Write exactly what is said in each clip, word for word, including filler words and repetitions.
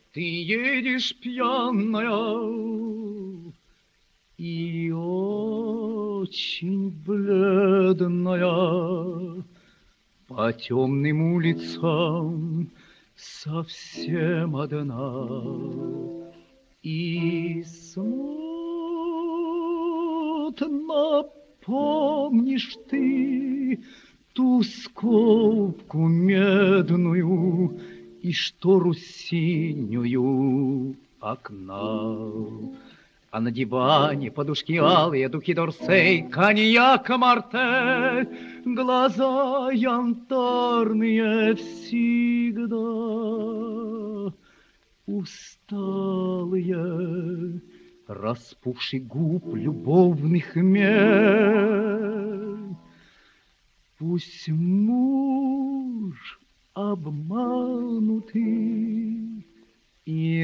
Ты едешь пьяная и очень бледная по темным улицам, совсем одна. И смутно помнишь ты ту скобку медную и штору синюю окна. А на диване подушки алые, духи Дорсей, коньяк Мартель, глаза янтарные всегда. Усталые, распухший губ любовных мель. Пусть муж обманутый и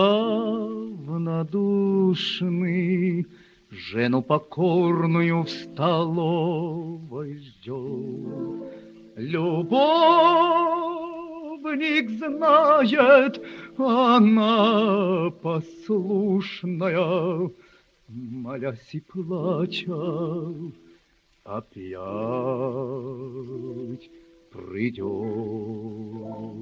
равнодушный жену покорную в столовой ждет. Любовник знает, она послушная, молясь и плача, опять придет.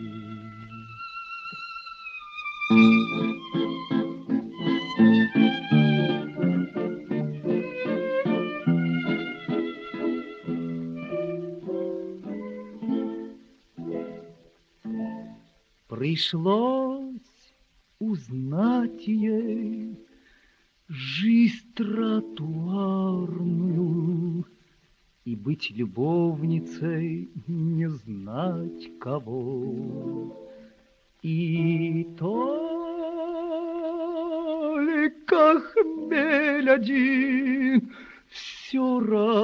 Пришлось узнать ей жизнь тротуарную и быть любовницей не знать кого. И только хмель один все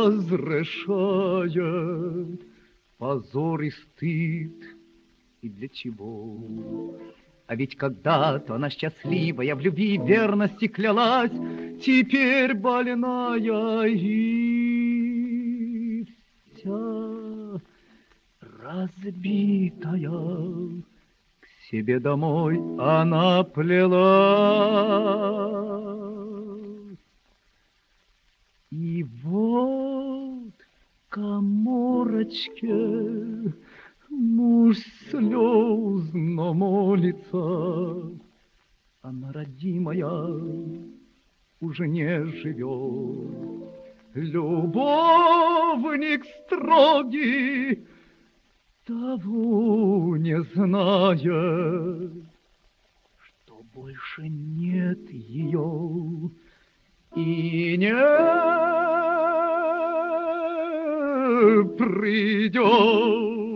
разрешает, позор и стыд. И для чего? А ведь когда-то она счастливая, в любви и верности клялась, теперь больная и вся разбитая. К себе домой она плелась. И вот в каморочке муж слезно молится, она, родимая, уже не живет. Любовник строгий того не знает, что больше нет ее и не придет.